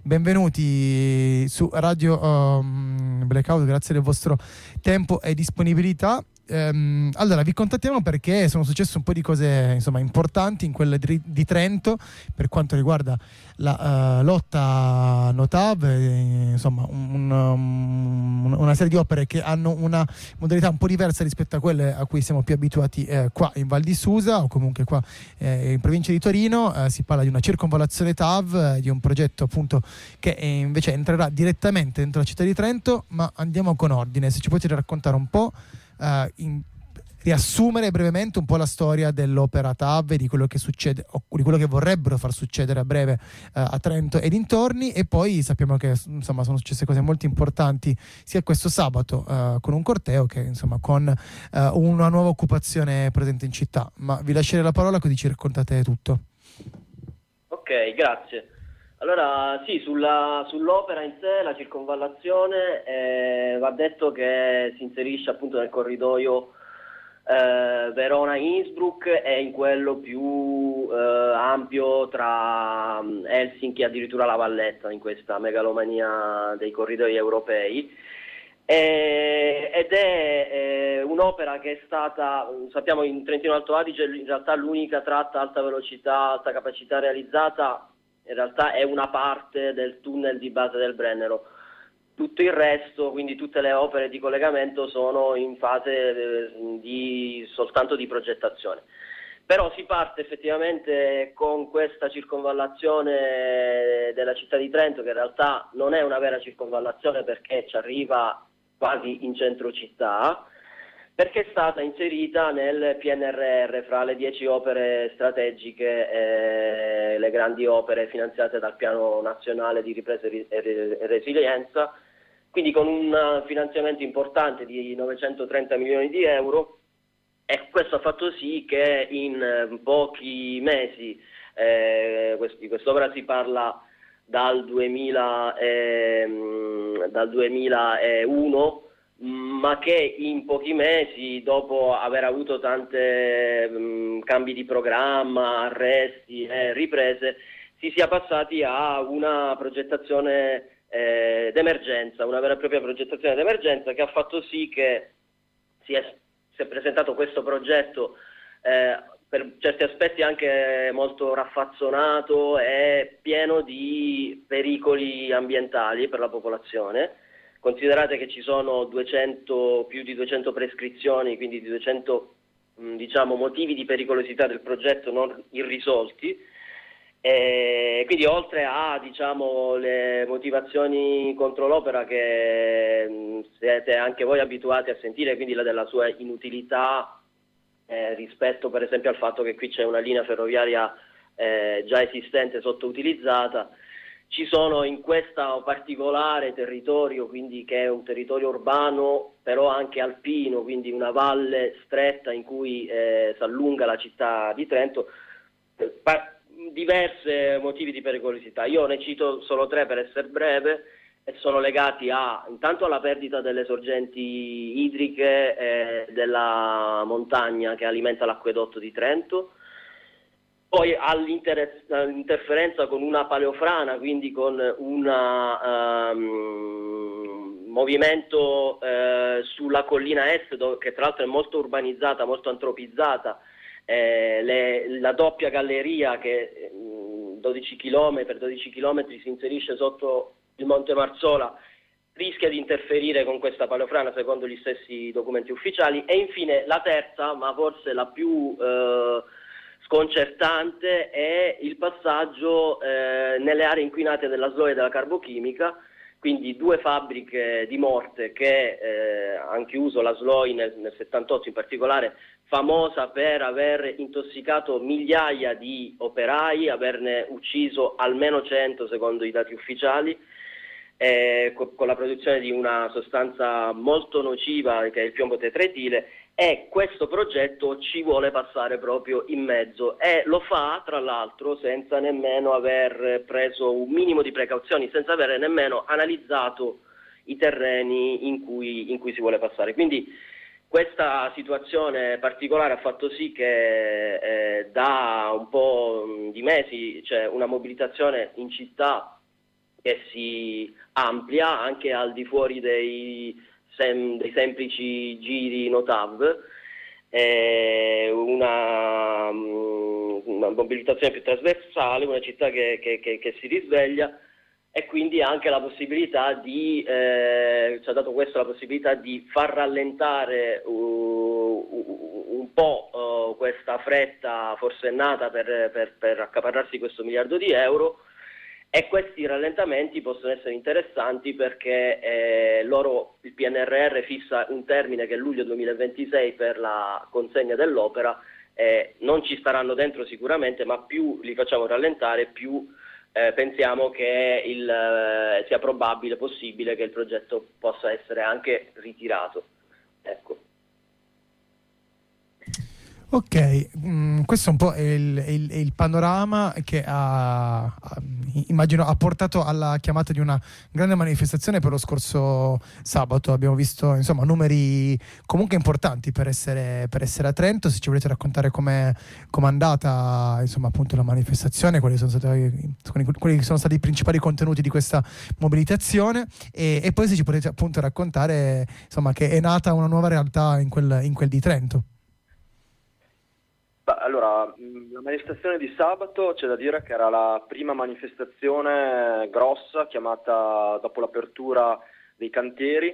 benvenuti su Radio Blackout, grazie del vostro tempo e disponibilità. Allora vi contattiamo perché sono successe un po' di cose insomma importanti in quella di Trento per quanto riguarda la lotta NOTAV, insomma una serie di opere che hanno una modalità un po' diversa rispetto a quelle a cui siamo più abituati qua in Val di Susa o comunque qua in provincia di Torino. Si parla di una circonvallazione TAV, di un progetto appunto che invece entrerà direttamente dentro la città di Trento, ma andiamo con ordine. Se ci potete raccontare un po', riassumere brevemente un po' la storia dell'opera TAV e di quello che succede o di quello che vorrebbero far succedere a breve a Trento e dintorni, e poi sappiamo che insomma sono successe cose molto importanti sia questo sabato con un corteo che insomma con una nuova occupazione presente in città. Ma vi lascerei la parola così ci raccontate tutto. Ok, grazie. Allora sì, sull'opera in sé, la circonvallazione, va detto che si inserisce appunto nel corridoio Verona-Innsbruck e in quello più ampio tra Helsinki e addirittura La Valletta, in questa megalomania dei corridoi europei. Ed è un'opera che è stata, sappiamo, in Trentino Alto Adige in realtà l'unica tratta alta velocità, alta capacità realizzata. In realtà è una parte del tunnel di base del Brennero. Tutto il resto, quindi tutte le opere di collegamento, sono in fase soltanto di progettazione. Però si parte effettivamente con questa circonvallazione della città di Trento, che in realtà non è una vera circonvallazione perché ci arriva quasi in centro città, perché è stata inserita nel PNRR fra le 10 opere strategiche, le grandi opere finanziate dal Piano Nazionale di Ripresa e Resilienza, quindi con un finanziamento importante di 930 milioni di euro, e questo ha fatto sì che in pochi mesi, di quest'opera si parla dal 2001, ma che in pochi mesi, dopo aver avuto tante cambi di programma, arresti e riprese, si sia passati a una progettazione d'emergenza, una vera e propria progettazione d'emergenza, che ha fatto sì che si è presentato questo progetto per certi aspetti anche molto raffazzonato e pieno di pericoli ambientali per la popolazione. Considerate che ci sono più di 200 prescrizioni, quindi di 200 motivi di pericolosità del progetto non irrisolti. Quindi oltre a le motivazioni contro l'opera che siete anche voi abituati a sentire, quindi la della sua inutilità rispetto per esempio al fatto che qui c'è una linea ferroviaria già esistente sottoutilizzata, ci sono in questo particolare territorio, quindi che è un territorio urbano però anche alpino, quindi una valle stretta in cui si allunga la città di Trento, diverse motivi di pericolosità. Io ne cito solo 3 per essere breve, e sono legati intanto alla perdita delle sorgenti idriche della montagna che alimenta l'acquedotto di Trento, poi all'interferenza con una paleofrana, quindi con un movimento sulla collina est, che tra l'altro è molto urbanizzata, molto antropizzata. La doppia galleria che 12 km per 12 km si inserisce sotto il Monte Marzola rischia di interferire con questa paleofrana secondo gli stessi documenti ufficiali. E infine la terza, ma forse la più sconcertante, è il passaggio nelle aree inquinate della SLO e della carbochimica, quindi 2 fabbriche di morte che hanno chiuso, la SLOI nel 78 in particolare, famosa per aver intossicato migliaia di operai, averne ucciso almeno 100 secondo i dati ufficiali, con la produzione di una sostanza molto nociva che è il piombo tetretile. E questo progetto ci vuole passare proprio in mezzo, e lo fa tra l'altro senza nemmeno aver preso un minimo di precauzioni, senza aver nemmeno analizzato i terreni in cui si vuole passare. Quindi questa situazione particolare ha fatto sì che da un po' di mesi c'è una mobilitazione in città che si amplia anche al di fuori dei semplici giri NOTAV, una mobilitazione più trasversale, una città che si risveglia, e quindi anche la possibilità ci ha dato questo la possibilità di far rallentare un po' questa fretta forsennata per accaparrarsi questo miliardo di euro. E questi rallentamenti possono essere interessanti perché il PNRR fissa un termine che è luglio 2026 per la consegna dell'opera. Non ci staranno dentro sicuramente, ma più li facciamo rallentare, più pensiamo che sia probabile, possibile che il progetto possa essere anche ritirato. Ecco. Ok, questo un po' è il panorama che immagino ha portato alla chiamata di una grande manifestazione per lo scorso sabato. Abbiamo visto insomma numeri comunque importanti per essere a Trento. Se ci volete raccontare com'è andata insomma appunto la manifestazione, quali sono stati i principali contenuti di questa mobilitazione, e poi se ci potete appunto raccontare insomma che è nata una nuova realtà in quel di Trento. Allora, la manifestazione di sabato c'è da dire che era la prima manifestazione grossa chiamata dopo l'apertura dei cantieri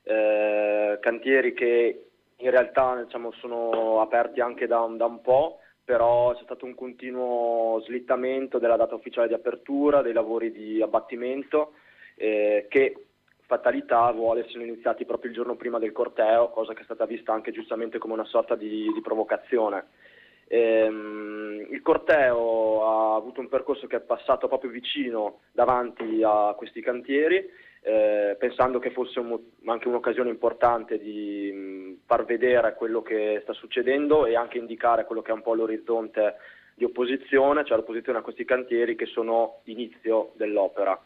che in realtà diciamo, sono aperti anche da un po', però c'è stato un continuo slittamento della data ufficiale di apertura, dei lavori di abbattimento che fatalità vuole siano iniziati proprio il giorno prima del corteo, cosa che è stata vista anche giustamente come una sorta di provocazione. Il corteo ha avuto un percorso che è passato proprio vicino davanti a questi cantieri, pensando che fosse anche un'occasione importante di far vedere quello che sta succedendo e anche indicare quello che è un po' l'orizzonte di opposizione, cioè l'opposizione a questi cantieri che sono l'inizio dell'opera.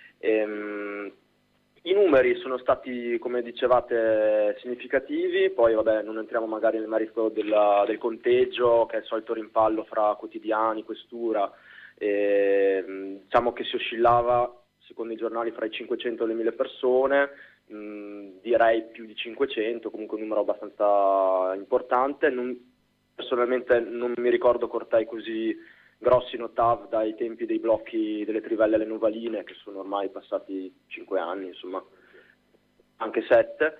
I numeri sono stati, come dicevate, significativi, poi vabbè non entriamo magari nel merito del conteggio, che è il solito rimpallo fra quotidiani, questura, diciamo che si oscillava, secondo i giornali, fra i 500 e le 1000 persone, direi più di 500, comunque un numero abbastanza importante. Personalmente non mi ricordo cortei così grossi NOTAV dai tempi dei blocchi delle trivelle alle Novaline, che sono ormai passati 5 anni, insomma, anche 7.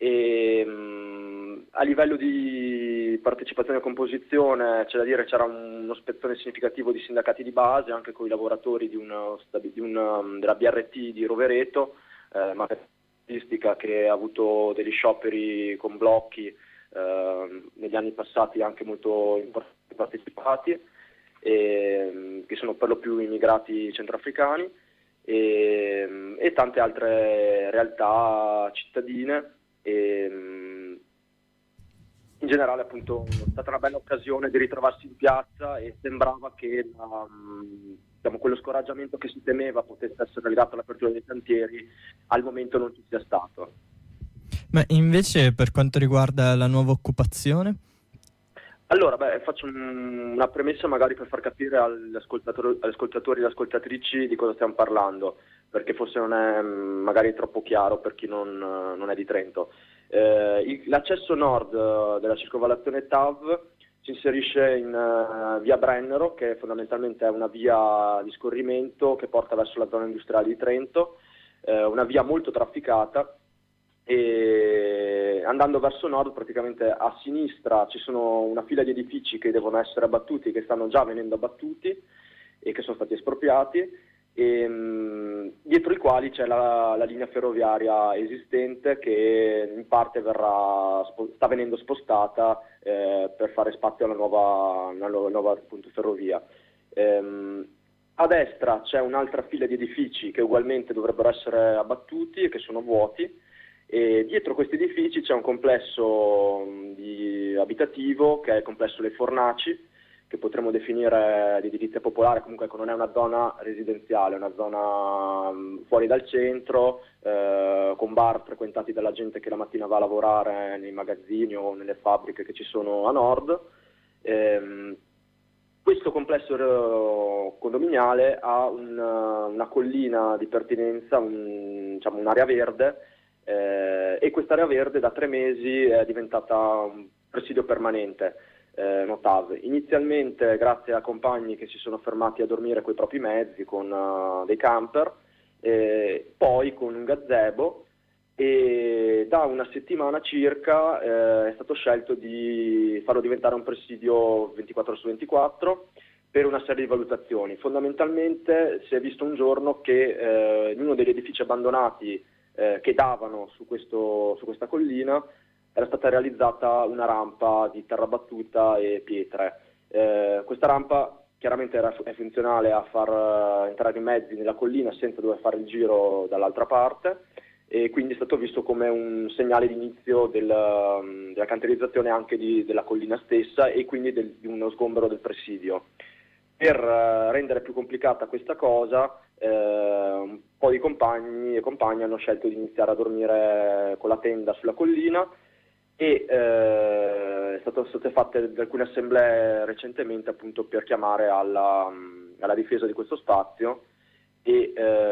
A livello di partecipazione e composizione c'è da dire che c'era uno spezzone significativo di sindacati di base, anche con i lavoratori della BRT di Rovereto, materialistica che ha avuto degli scioperi con blocchi negli anni passati anche molto partecipati, che sono per lo più immigrati centroafricani, e tante altre realtà cittadine. In generale appunto è stata una bella occasione di ritrovarsi in piazza, e sembrava che quello scoraggiamento che si temeva potesse essere legato all'apertura dei cantieri al momento non ci sia stato. Ma invece per quanto riguarda la nuova occupazione? Allora, faccio una premessa magari per far capire agli ascoltatori e alle ascoltatrici di cosa stiamo parlando, perché forse non è magari troppo chiaro per chi non è di Trento. L'accesso nord della circonvallazione TAV si inserisce in via Brennero, che fondamentalmente è una via di scorrimento che porta verso la zona industriale di Trento, una via molto trafficata. E andando verso nord, praticamente a sinistra ci sono una fila di edifici che devono essere abbattuti, che stanno già venendo abbattuti e che sono stati espropriati, e dietro i quali c'è la linea ferroviaria esistente che in parte sta venendo spostata per fare spazio alla nuova appunto, ferrovia. A destra c'è un'altra fila di edifici che ugualmente dovrebbero essere abbattuti e che sono vuoti. E dietro questi edifici c'è un complesso abitativo che è il complesso Le Fornaci, che potremmo definire di edilizia popolare, comunque non è una zona residenziale, è una zona fuori dal centro, con bar frequentati dalla gente che la mattina va a lavorare nei magazzini o nelle fabbriche che ci sono a nord. Questo complesso condominiale ha una collina di pertinenza, diciamo un'area verde, e quest'area verde da 3 mesi è diventata un presidio permanente, NOTAV. Inizialmente grazie a compagni che si sono fermati a dormire coi propri mezzi con dei camper, poi con un gazebo, e da una settimana circa è stato scelto di farlo diventare un presidio 24 ore su 24 per una serie di valutazioni. Fondamentalmente si è visto un giorno che in uno degli edifici abbandonati che davano su questa collina era stata realizzata una rampa di terra battuta e pietre. Questa rampa chiaramente è funzionale a far entrare i mezzi nella collina senza dover fare il giro dall'altra parte, e quindi è stato visto come un segnale di inizio della cantierizzazione anche della collina stessa, e quindi di uno sgombero del presidio. Per rendere più complicata questa cosa, un po' di compagni e compagne hanno scelto di iniziare a dormire con la tenda sulla collina, e sono state fatte alcune assemblee recentemente appunto per chiamare alla difesa di questo spazio, e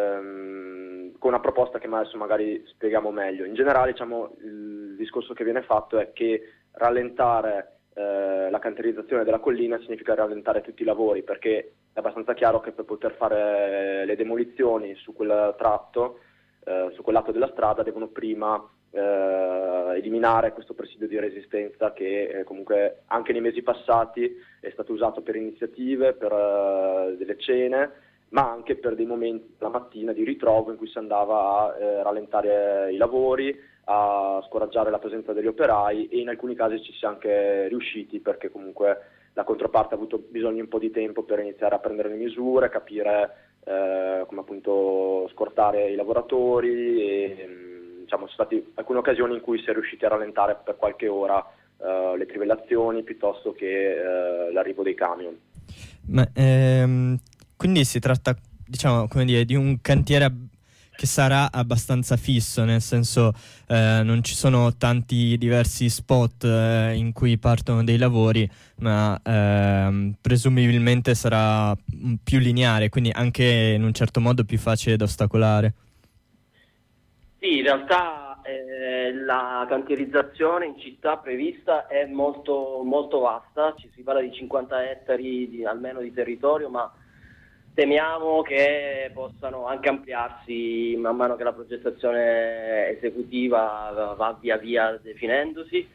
con una proposta che adesso magari spieghiamo meglio. In generale, diciamo, il discorso che viene fatto è che rallentare la cantierizzazione della collina significa rallentare tutti i lavori, perché è abbastanza chiaro che per poter fare le demolizioni su quel tratto, su quel lato della strada, devono prima eliminare questo presidio di resistenza che comunque anche nei mesi passati è stato usato per iniziative, per delle cene, ma anche per dei momenti la mattina di ritrovo in cui si andava a rallentare i lavori, a scoraggiare la presenza degli operai, e in alcuni casi ci si è anche riusciti, perché comunque la controparte ha avuto bisogno di un po' di tempo per iniziare a prendere le misure, capire come appunto scortare i lavoratori, e diciamo sono state alcune occasioni in cui si è riusciti a rallentare per qualche ora le trivellazioni piuttosto che l'arrivo dei camion. Ma, quindi si tratta, diciamo, come dire, di un cantiere che sarà abbastanza fisso, nel senso non ci sono tanti diversi spot in cui partono dei lavori, ma presumibilmente sarà più lineare, quindi anche in un certo modo più facile da ostacolare. Sì, in realtà la cantierizzazione in città prevista è molto, molto vasta, ci si parla di 50 ettari almeno di territorio, ma temiamo che possano anche ampliarsi man mano che la progettazione esecutiva va via via definendosi,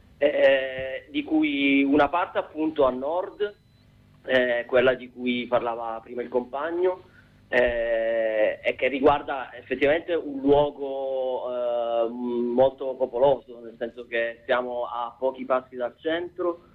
di cui una parte appunto a nord, quella di cui parlava prima il compagno, e che riguarda effettivamente un luogo molto popoloso, nel senso che siamo a pochi passi dal centro.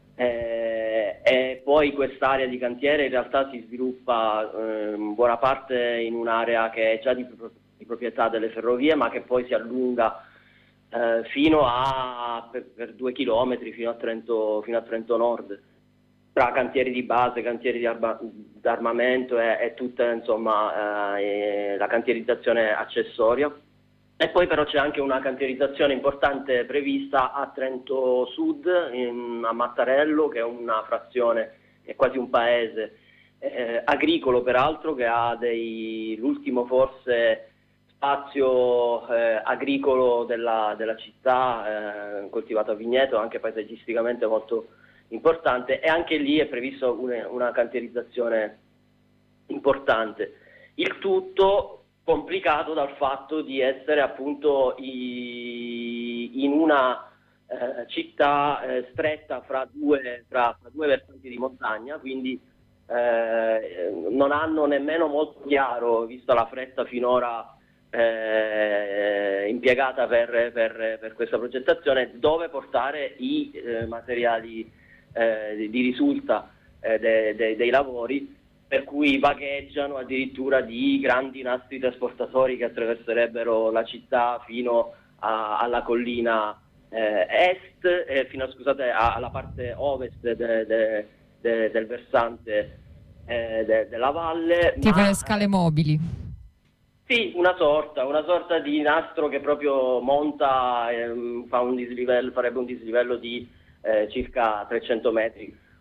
E poi quest'area di cantiere in realtà si sviluppa in buona parte in un'area che è già di proprietà delle ferrovie, ma che poi si allunga fino a per 2 chilometri fino a Trento Nord, tra cantieri di base, cantieri di armamento e tutta insomma la cantierizzazione accessoria. E poi però c'è anche una cantierizzazione importante prevista a Trento Sud, a Mattarello, che è una frazione, è quasi un paese agricolo peraltro, che ha l'ultimo forse spazio agricolo della città, coltivato a vigneto, anche paesaggisticamente molto importante, e anche lì è previsto una cantierizzazione importante. Il tutto complicato dal fatto di essere appunto in una città stretta fra due versanti di montagna, quindi non hanno nemmeno molto chiaro, vista la fretta finora impiegata per questa progettazione, dove portare i materiali di risulta dei lavori, per cui vagheggiano addirittura di grandi nastri trasportatori che attraverserebbero la città fino alla collina est, alla parte ovest del versante della valle. Tipo le scale mobili. Sì, una sorta di nastro che proprio monta, farebbe un dislivello di circa 300 metri,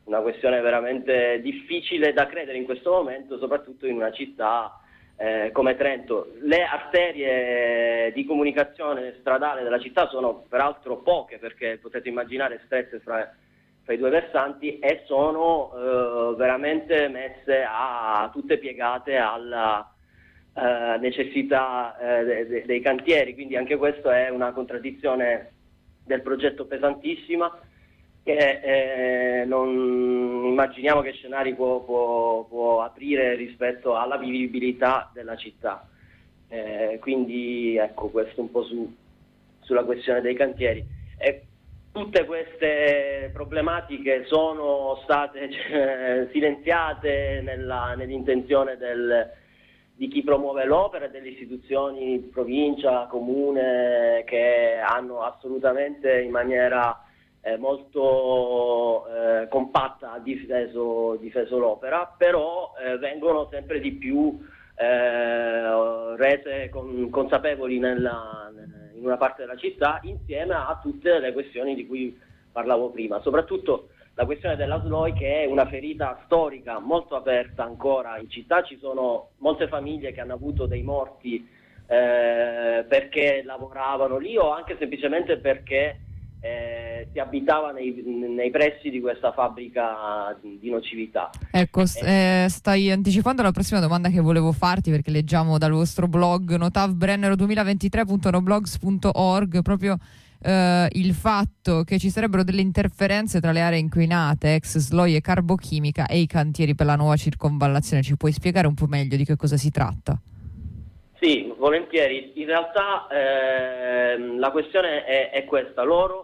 una questione veramente difficile da credere in questo momento, soprattutto in una città come Trento. Le arterie di comunicazione stradale della città sono peraltro poche, perché potete immaginare strette fra i due versanti, e sono veramente messe tutte piegate alla necessità dei cantieri, quindi anche questo è una contraddizione del progetto pesantissima, che non immaginiamo che scenari può aprire rispetto alla vivibilità della città. Quindi ecco, questo un po' sulla questione dei cantieri. Tutte queste problematiche sono state silenziate nell'intenzione di chi promuove l'opera e delle istituzioni, provincia, comune, che hanno assolutamente in maniera molto compatta difeso l'opera, però vengono sempre di più rese consapevoli in una parte della città, insieme a tutte le questioni di cui parlavo prima, soprattutto la questione della SLOI, che è una ferita storica molto aperta ancora in città. Ci sono molte famiglie che hanno avuto dei morti perché lavoravano lì, o anche semplicemente perché si abitava nei pressi di questa fabbrica di nocività. Ecco, stai anticipando la prossima domanda che volevo farti, perché leggiamo dal vostro blog notavbrennero2023.noblogs.org proprio il fatto che ci sarebbero delle interferenze tra le aree inquinate, ex SLOI e carbochimica, e i cantieri per la nuova circonvallazione. Ci puoi spiegare un po' meglio di che cosa si tratta? Sì, volentieri. In realtà la questione è questa: loro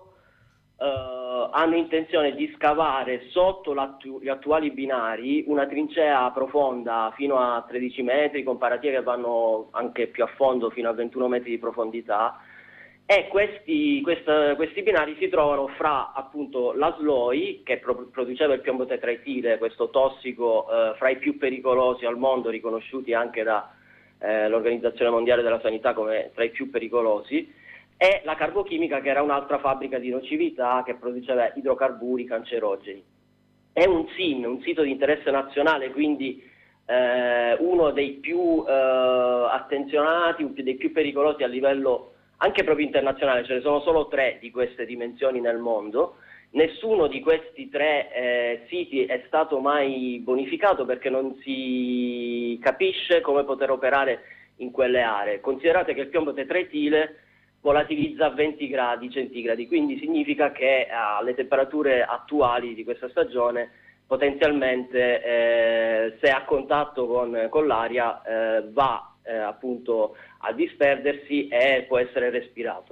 hanno intenzione di scavare sotto gli attuali binari una trincea profonda fino a 13 metri, con paratie che vanno anche più a fondo, fino a 21 metri di profondità, e questi binari si trovano fra appunto la SLOI, che produceva il piombo tetraetile, questo tossico fra i più pericolosi al mondo, riconosciuti anche da l'Organizzazione Mondiale della Sanità come tra i più pericolosi, e la carbochimica, che era un'altra fabbrica di nocività che produceva idrocarburi cancerogeni. È un SIN, un sito di interesse nazionale, quindi uno dei più attenzionati, dei più pericolosi a livello anche proprio internazionale. Ce ne sono solo 3 di queste dimensioni nel mondo. Nessuno di questi 3 siti è stato mai bonificato, perché non si capisce come poter operare in quelle aree. Considerate che il piombo tetraetile volatilizza a 20 gradi centigradi, quindi significa che alle temperature attuali di questa stagione potenzialmente se a contatto con l'aria va appunto a disperdersi e può essere respirato.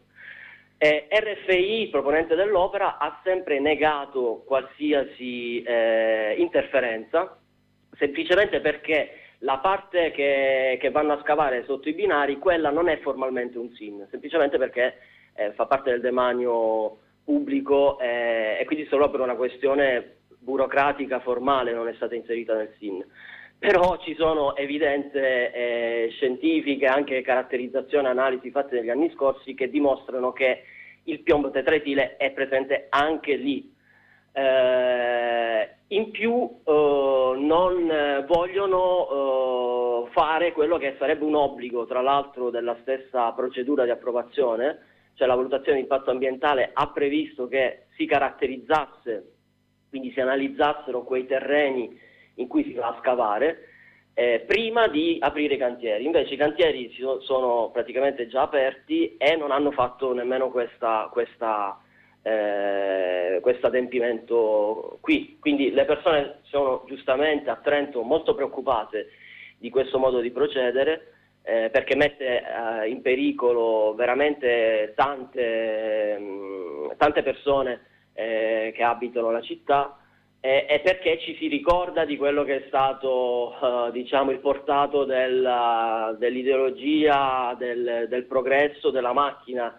RFI, proponente dell'opera, ha sempre negato qualsiasi interferenza, semplicemente perché la parte che vanno a scavare sotto i binari, quella non è formalmente un SIN, semplicemente perché fa parte del demanio pubblico, e quindi solo per una questione burocratica formale non è stata inserita nel SIN. Però ci sono evidenze scientifiche, anche caratterizzazioni e analisi fatte negli anni scorsi, che dimostrano che il piombo tetraetile è presente anche lì. In più non vogliono fare quello che sarebbe un obbligo, tra l'altro, della stessa procedura di approvazione, cioè la valutazione di impatto ambientale ha previsto che si caratterizzasse, quindi si analizzassero quei terreni in cui si va a scavare prima di aprire i cantieri. Invece i cantieri sono praticamente già aperti e non hanno fatto nemmeno questo adempimento qui. Quindi le persone sono giustamente a Trento molto preoccupate di questo modo di procedere, perché mette in pericolo veramente tante persone che abitano la città, e perché ci si ricorda di quello che è stato il portato dell'ideologia del progresso della macchina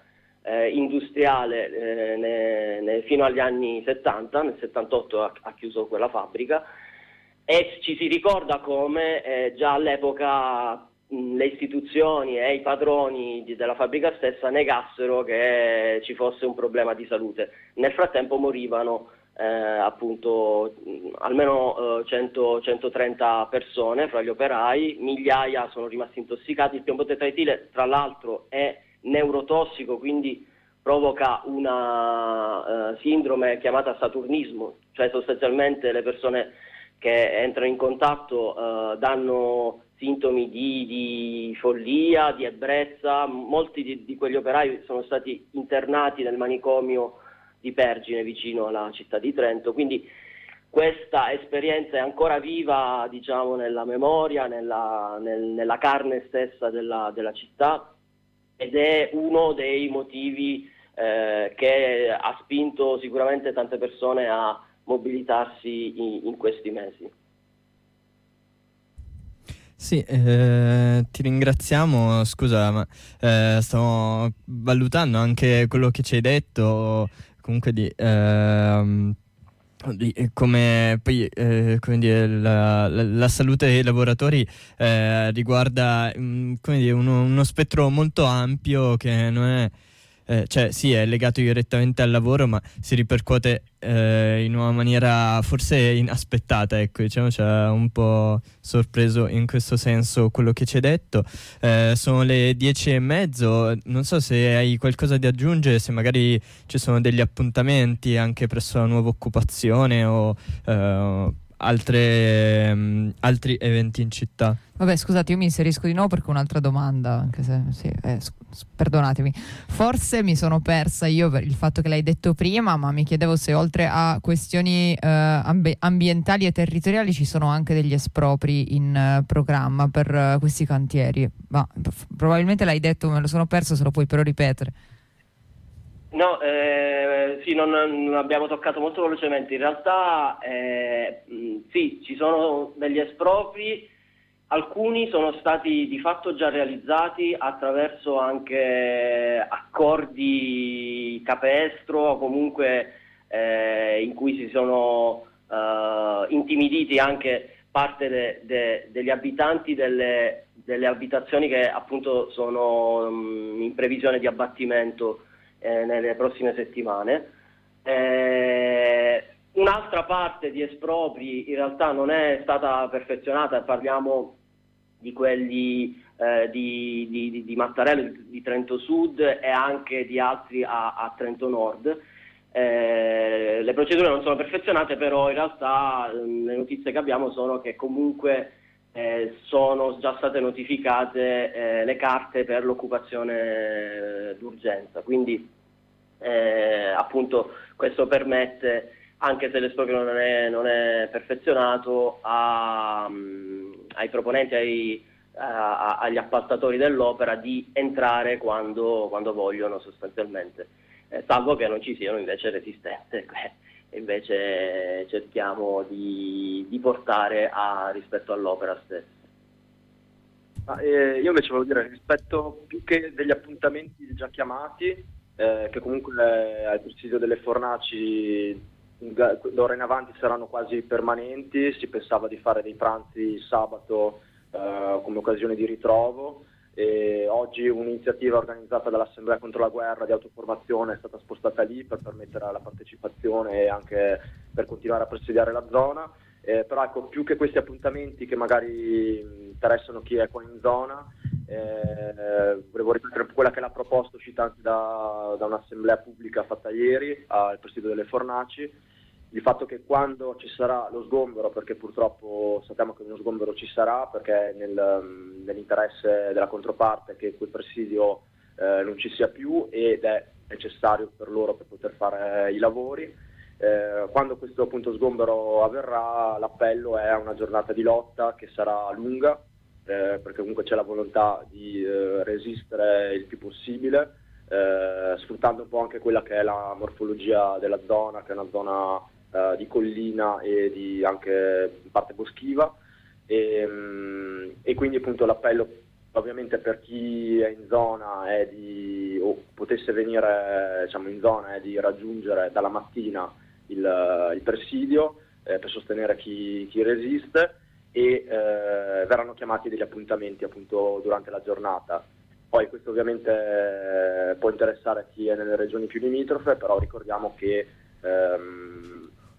industriale fino agli anni 70. Nel 78 ha chiuso quella fabbrica, e ci si ricorda come già all'epoca le istituzioni e i padroni della fabbrica stessa negassero che ci fosse un problema di salute. Nel frattempo morivano appunto almeno 100-130 persone fra gli operai, migliaia sono rimasti intossicati. Il piombo tetraetile tra l'altro è neurotossico, quindi provoca una sindrome chiamata saturnismo, cioè sostanzialmente le persone che entrano in contatto danno sintomi di follia, di ebbrezza. Molti di quegli operai sono stati internati nel manicomio di Pergine, vicino alla città di Trento, quindi questa esperienza è ancora viva, diciamo, nella memoria, nella carne stessa della città, ed è uno dei motivi che ha spinto sicuramente tante persone a mobilitarsi in questi mesi. Sì, ti ringraziamo. Scusa, ma stavo valutando anche quello che ci hai detto, comunque di come poi come dire, la salute dei lavoratori riguarda come dire, uno spettro molto ampio, che non è cioè sì, è legato direttamente al lavoro, ma si ripercuote in una maniera forse inaspettata, ecco, diciamo, ci ha un po' sorpreso in questo senso quello che ci hai detto. Sono le 10:30, non so se hai qualcosa da aggiungere, se magari ci sono degli appuntamenti anche presso la nuova occupazione o altri eventi in città. Vabbè, scusate, io mi inserisco di nuovo perché ho un'altra domanda, anche se sì, perdonatemi. Forse mi sono persa io per il fatto che l'hai detto prima, ma mi chiedevo se oltre a questioni ambientali e territoriali ci sono anche degli espropri in programma per questi cantieri. Ma probabilmente l'hai detto, me lo sono perso, se lo puoi però ripetere. No, sì, non abbiamo toccato molto velocemente. In realtà sì, ci sono degli espropri. Alcuni sono stati di fatto già realizzati attraverso anche accordi capestro, o comunque in cui si sono intimiditi anche parte degli abitanti delle abitazioni che appunto sono in previsione di abbattimento nelle prossime settimane. Un'altra parte di espropri in realtà non è stata perfezionata, parliamo di quelli di Mattarello, di Trento Sud, e anche di altri a Trento Nord. Le procedure non sono perfezionate, però in realtà le notizie che abbiamo sono che comunque sono già state notificate le carte per l'occupazione d'urgenza, quindi appunto questo permette, anche se l'esproprio non è perfezionato, ai proponenti, agli appaltatori dell'opera di entrare quando vogliono sostanzialmente, salvo che non ci siano invece resistenze, invece cerchiamo di portare rispetto all'opera stessa. Io invece volevo dire, rispetto più che degli appuntamenti già chiamati, che comunque al presidio delle fornaci d'ora in avanti saranno quasi permanenti, si pensava di fare dei pranzi sabato come occasione di ritrovo, e oggi un'iniziativa organizzata dall'Assemblea contro la guerra di autoformazione è stata spostata lì per permettere la partecipazione e anche per continuare a presidiare la zona. Però ecco, più che questi appuntamenti che magari interessano chi è qua in zona, volevo ripetere quella che è la proposta uscita anche da un'assemblea pubblica fatta ieri al presidio delle fornaci, il fatto che quando ci sarà lo sgombero, perché purtroppo sappiamo che uno sgombero ci sarà, perché è nell'interesse della controparte che quel presidio non ci sia più ed è necessario per loro per poter fare i lavori. Quando questo appunto sgombero avverrà, l'appello è a una giornata di lotta che sarà lunga, perché comunque c'è la volontà di resistere il più possibile, sfruttando un po' anche quella che è la morfologia della zona, che è una zona di collina e di anche in parte boschiva, e quindi appunto l'appello ovviamente per chi è in zona è o potesse venire, diciamo, in zona, è di raggiungere dalla mattina il presidio per sostenere chi resiste, e verranno chiamati degli appuntamenti appunto durante la giornata. Poi questo ovviamente può interessare chi è nelle regioni più limitrofe, però ricordiamo che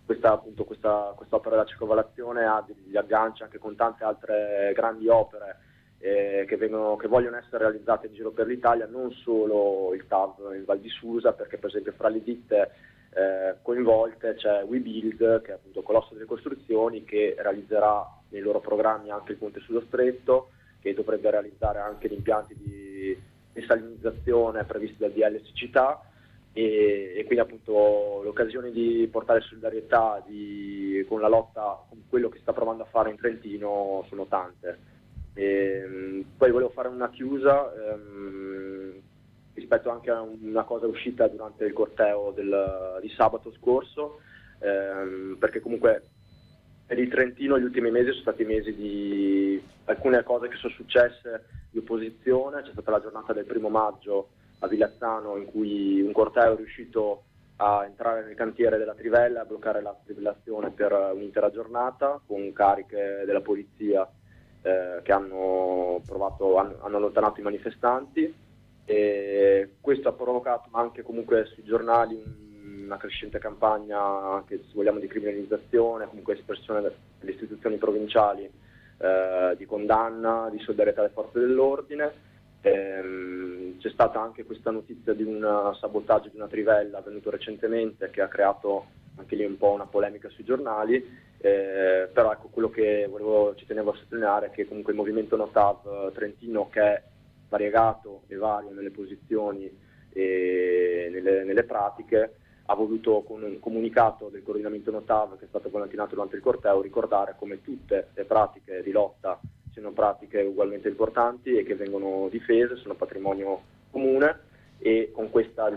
questa opera della circonvallazione ha degli agganci anche con tante altre grandi opere che vogliono essere realizzate in giro per l'Italia, non solo il TAV in Val di Susa, perché per esempio fra le ditte coinvolte c'è WeBuild, che è appunto Colosso delle Costruzioni, che realizzerà nei loro programmi anche il Ponte sullo Stretto, che dovrebbe realizzare anche gli impianti di desalinizzazione previsti dal DL Siccità, e quindi appunto l'occasione di portare solidarietà con la lotta, con quello che si sta provando a fare in Trentino, sono tante. Poi volevo fare una chiusa rispetto anche a una cosa uscita durante il corteo di sabato scorso, perché comunque per il Trentino gli ultimi mesi sono stati mesi di alcune cose che sono successe di opposizione. C'è stata la giornata del 1° maggio a Villazzano, in cui un corteo è riuscito a entrare nel cantiere della trivella, a bloccare la trivellazione per un'intera giornata con cariche della polizia che hanno allontanato i manifestanti, e questo ha provocato anche comunque sui giornali una crescente campagna, anche se vogliamo, di criminalizzazione, comunque espressione delle istituzioni provinciali di condanna, di solidarietà alle forze dell'ordine. C'è stata anche questa notizia di un sabotaggio di una trivella avvenuto recentemente, che ha creato anche lì un po' una polemica sui giornali, però ecco, quello che ci tenevo a sottolineare è che comunque il movimento NoTAV trentino, che è variegato e vario nelle posizioni e nelle pratiche, ha voluto, con un comunicato del coordinamento NoTAV che è stato volantinato durante il corteo, ricordare come tutte le pratiche di lotta siano pratiche ugualmente importanti e che vengono difese, sono patrimonio comune, e con questa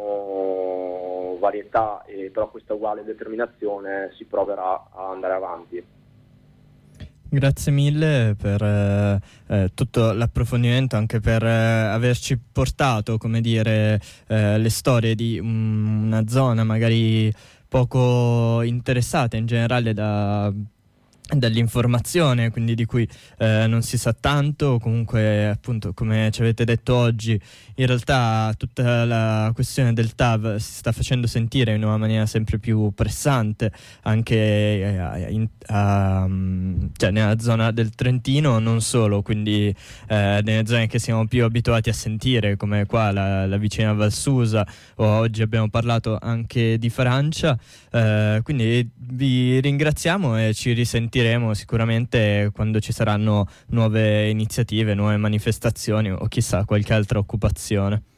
varietà e però questa uguale determinazione si proverà a andare avanti. Grazie mille per tutto l'approfondimento, anche per averci portato, come dire, le storie di una zona magari poco interessata in generale dall'informazione, quindi di cui non si sa tanto. Comunque, appunto, come ci avete detto oggi, in realtà tutta la questione del TAV si sta facendo sentire in una maniera sempre più pressante anche nella zona del Trentino, non solo, quindi nelle zone che siamo più abituati a sentire, come qua la vicina Val Susa, o oggi abbiamo parlato anche di Francia. Quindi vi ringraziamo e ci risentiremo sicuramente quando ci saranno nuove iniziative, nuove manifestazioni o chissà qualche altra occupazione.